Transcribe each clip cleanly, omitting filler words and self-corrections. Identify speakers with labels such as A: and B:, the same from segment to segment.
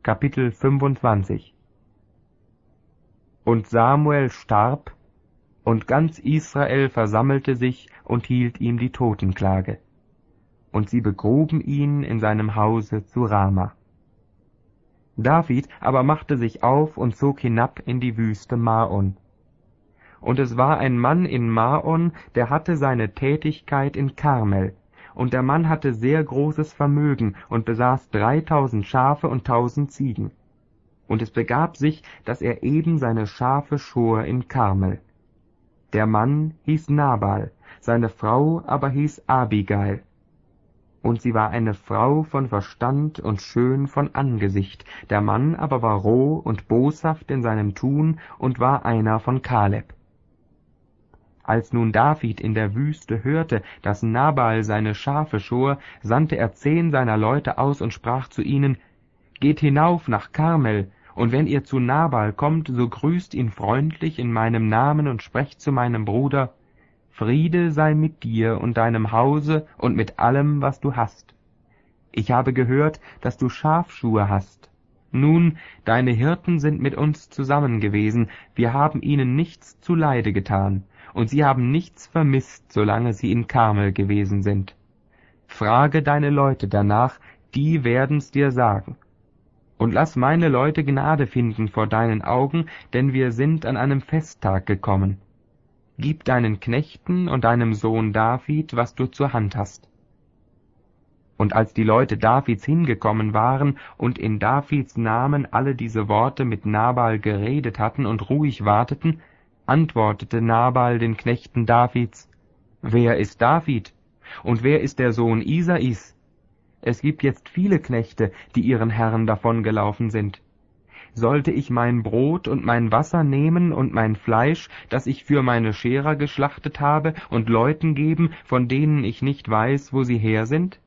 A: Kapitel 25. Und Samuel starb, und ganz Israel versammelte sich und hielt ihm die Totenklage. Und sie begruben ihn in seinem Hause zu Rama. David aber machte sich auf und zog hinab in die Wüste Maon. Und es war ein Mann in Maon, der hatte seine Tätigkeit in Karmel. Und der Mann hatte sehr großes Vermögen und besaß 3000 Schafe und 1000 Ziegen. Und es begab sich, dass er eben seine Schafe schor in Karmel. Der Mann hieß Nabal, seine Frau aber hieß Abigail. Und sie war eine Frau von Verstand und schön von Angesicht, der Mann aber war roh und boshaft in seinem Tun und war einer von Kaleb. Als nun David in der Wüste hörte, dass Nabal seine Schafe schor, sandte er 10 seiner Leute aus und sprach zu ihnen: Geht hinauf nach Karmel, und wenn ihr zu Nabal kommt, so grüßt ihn freundlich in meinem Namen und sprecht zu meinem Bruder: Friede sei mit dir und deinem Hause und mit allem, was du hast. Ich habe gehört, dass du Schafschuhe hast. Nun, deine Hirten sind mit uns zusammen gewesen, wir haben ihnen nichts zuleide getan, und sie haben nichts vermisst, solange sie in Karmel gewesen sind. Frage deine Leute danach, die werden's dir sagen. Und lass meine Leute Gnade finden vor deinen Augen, denn wir sind an einem Festtag gekommen. Gib deinen Knechten und deinem Sohn David, was du zur Hand hast. Und als die Leute Davids hingekommen waren und in Davids Namen alle diese Worte mit Nabal geredet hatten und ruhig warteten, antwortete Nabal den Knechten Davids: Wer ist David? Und wer ist der Sohn Isais? Es gibt jetzt viele Knechte, die ihren Herren davongelaufen sind. Sollte ich mein Brot und mein Wasser nehmen und mein Fleisch, das ich für meine Scherer geschlachtet habe, und Leuten geben, von denen ich nicht weiß, wo sie her sind?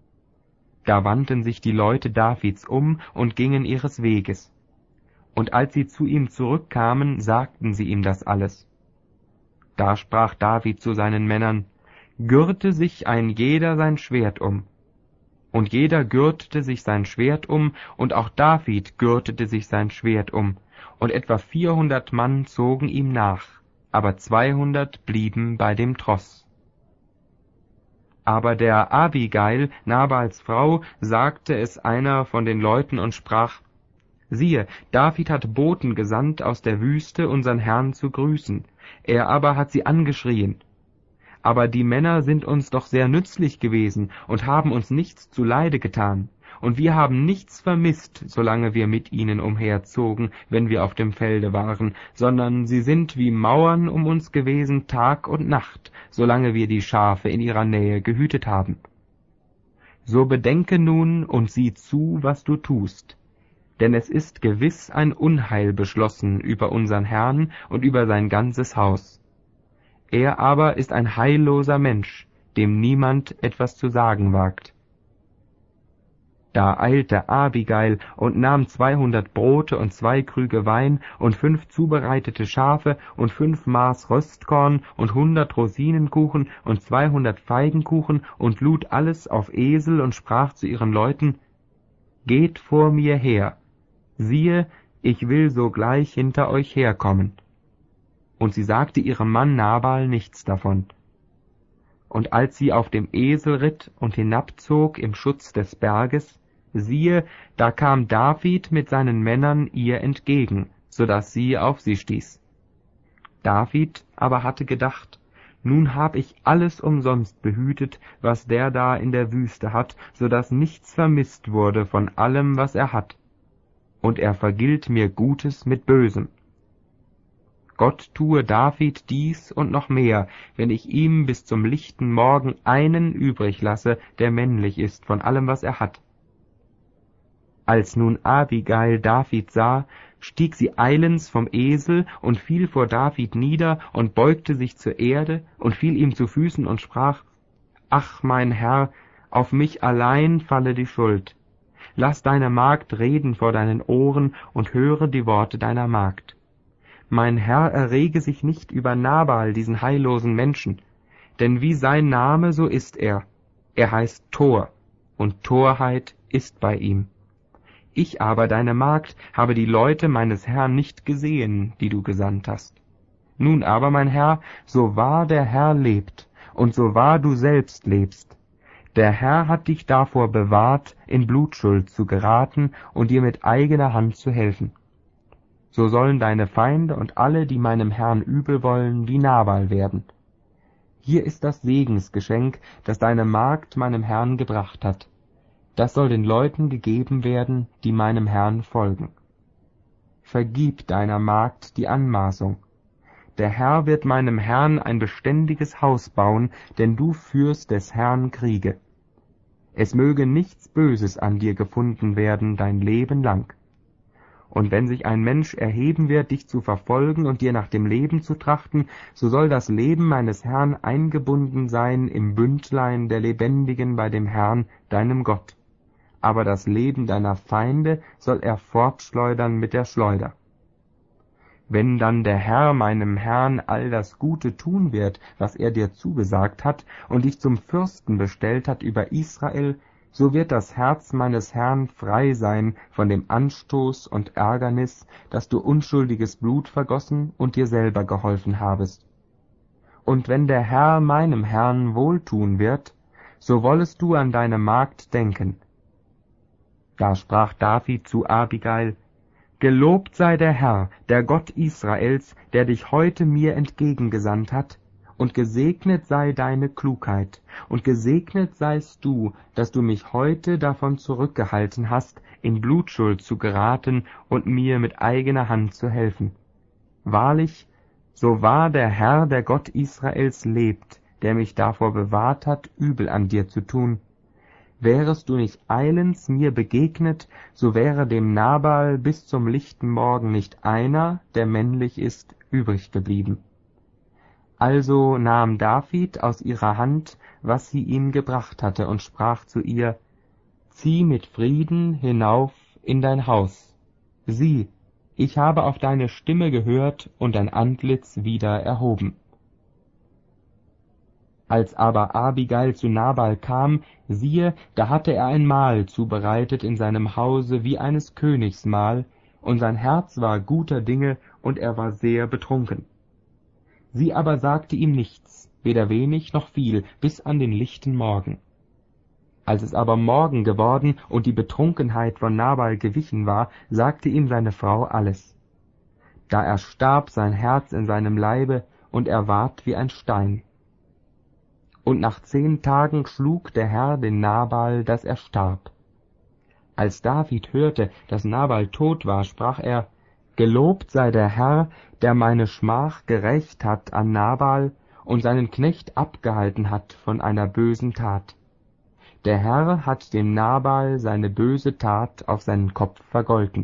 A: Da wandten sich die Leute Davids um und gingen ihres Weges. Und als sie zu ihm zurückkamen, sagten sie ihm das alles. Da sprach David zu seinen Männern: Gürte sich ein jeder sein Schwert um. Und jeder gürtete sich sein Schwert um, und auch David gürtete sich sein Schwert um, und etwa 400 Mann zogen ihm nach, aber 200 blieben bei dem Tross. Aber der Abigail, Nabals Frau, sagte es einer von den Leuten und sprach: Siehe, David hat Boten gesandt aus der Wüste, unseren Herrn zu grüßen. Er aber hat sie angeschrien. Aber die Männer sind uns doch sehr nützlich gewesen und haben uns nichts zuleide getan. Und wir haben nichts vermisst, solange wir mit ihnen umherzogen, wenn wir auf dem Felde waren, sondern sie sind wie Mauern um uns gewesen Tag und Nacht, solange wir die Schafe in ihrer Nähe gehütet haben. So bedenke nun und sieh zu, was du tust. Denn es ist gewiss ein Unheil beschlossen über unseren Herrn und über sein ganzes Haus. Er aber ist ein heilloser Mensch, dem niemand etwas zu sagen wagt. Da eilte Abigail und nahm 200 Brote und 2 Krüge Wein und 5 zubereitete Schafe und 5 Maß Röstkorn und 100 Rosinenkuchen und 200 Feigenkuchen und lud alles auf Esel und sprach zu ihren Leuten: Geht vor mir her, siehe, ich will sogleich hinter euch herkommen. Und sie sagte ihrem Mann Nabal nichts davon. Und als sie auf dem Esel ritt und hinabzog im Schutz des Berges, siehe, da kam David mit seinen Männern ihr entgegen, so daß sie auf sie stieß. David aber hatte gedacht: Nun hab ich alles umsonst behütet, was der da in der Wüste hat, so daß nichts vermisst wurde von allem, was er hat. Und er vergilt mir Gutes mit Bösem. Gott tue David dies und noch mehr, wenn ich ihm bis zum lichten Morgen einen übrig lasse, der männlich ist von allem, was er hat. Als nun Abigail David sah, stieg sie eilends vom Esel und fiel vor David nieder und beugte sich zur Erde und fiel ihm zu Füßen und sprach: Ach, mein Herr, auf mich allein falle die Schuld. Lass deine Magd reden vor deinen Ohren und höre die Worte deiner Magd. Mein Herr errege sich nicht über Nabal, diesen heillosen Menschen, denn wie sein Name, so ist er. Er heißt Tor, und Torheit ist bei ihm. Ich aber, deine Magd, habe die Leute meines Herrn nicht gesehen, die du gesandt hast. Nun aber, mein Herr, so wahr der Herr lebt, und so wahr du selbst lebst, der Herr hat dich davor bewahrt, in Blutschuld zu geraten und dir mit eigener Hand zu helfen. So sollen deine Feinde und alle, die meinem Herrn übel wollen, wie Nabal werden. Hier ist das Segensgeschenk, das deine Magd meinem Herrn gebracht hat. Das soll den Leuten gegeben werden, die meinem Herrn folgen. Vergib deiner Magd die Anmaßung. Der Herr wird meinem Herrn ein beständiges Haus bauen, denn du führst des Herrn Kriege. Es möge nichts Böses an dir gefunden werden dein Leben lang. Und wenn sich ein Mensch erheben wird, dich zu verfolgen und dir nach dem Leben zu trachten, so soll das Leben meines Herrn eingebunden sein im Bündlein der Lebendigen bei dem Herrn, deinem Gott. Aber das Leben deiner Feinde soll er fortschleudern mit der Schleuder. Wenn dann der Herr meinem Herrn all das Gute tun wird, was er dir zugesagt hat, und dich zum Fürsten bestellt hat über Israel, so wird das Herz meines Herrn frei sein von dem Anstoß und Ärgernis, dass du unschuldiges Blut vergossen und dir selber geholfen habest. Und wenn der Herr meinem Herrn wohltun wird, so wollest du an deine Magd denken. Da sprach David zu Abigail: Gelobt sei der Herr, der Gott Israels, der dich heute mir entgegengesandt hat, und gesegnet sei deine Klugheit, und gesegnet seist du, dass du mich heute davon zurückgehalten hast, in Blutschuld zu geraten und mir mit eigener Hand zu helfen. Wahrlich, so wahr der Herr, der Gott Israels, lebt, der mich davor bewahrt hat, übel an dir zu tun. Wärest du nicht eilends mir begegnet, so wäre dem Nabal bis zum lichten Morgen nicht einer, der männlich ist, übrig geblieben. Also nahm David aus ihrer Hand, was sie ihm gebracht hatte, und sprach zu ihr: Zieh mit Frieden hinauf in dein Haus. Sieh, ich habe auf deine Stimme gehört und dein Antlitz wieder erhoben. Als aber Abigail zu Nabal kam, siehe, da hatte er ein Mahl zubereitet in seinem Hause wie eines Königs Mahl, und sein Herz war guter Dinge, und er war sehr betrunken. Sie aber sagte ihm nichts, weder wenig noch viel, bis an den lichten Morgen. Als es aber Morgen geworden und die Betrunkenheit von Nabal gewichen war, sagte ihm seine Frau alles. Da erstarb sein Herz in seinem Leibe, und er ward wie ein Stein. Und nach 10 Tagen schlug der Herr den Nabal, dass er starb. Als David hörte, dass Nabal tot war, sprach er: Gelobt sei der Herr, der meine Schmach gerächt hat an Nabal und seinen Knecht abgehalten hat von einer bösen Tat. Der Herr hat dem Nabal seine böse Tat auf seinen Kopf vergolten.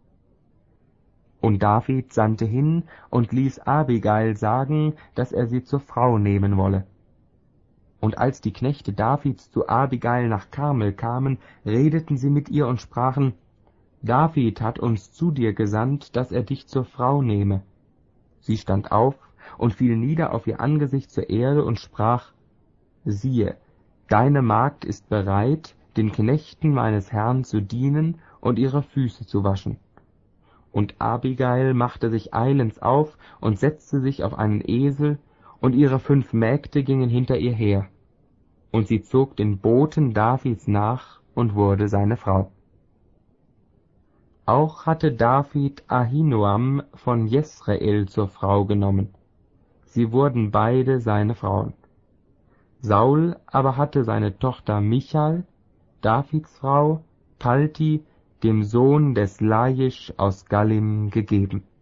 A: Und David sandte hin und ließ Abigail sagen, dass er sie zur Frau nehmen wolle. Und als die Knechte Davids zu Abigail nach Karmel kamen, redeten sie mit ihr und sprachen: David hat uns zu dir gesandt, dass er dich zur Frau nehme. Sie stand auf und fiel nieder auf ihr Angesicht zur Erde und sprach: Siehe, deine Magd ist bereit, den Knechten meines Herrn zu dienen und ihre Füße zu waschen. Und Abigail machte sich eilends auf und setzte sich auf einen Esel, und ihre 5 Mägde gingen hinter ihr her. Und sie zog den Boten Davids nach und wurde seine Frau. Auch hatte David Ahinoam von Jesreel zur Frau genommen. Sie wurden beide seine Frauen. Saul aber hatte seine Tochter Michal, Davids Frau, Palti, dem Sohn des Laisch aus Gallim, gegeben.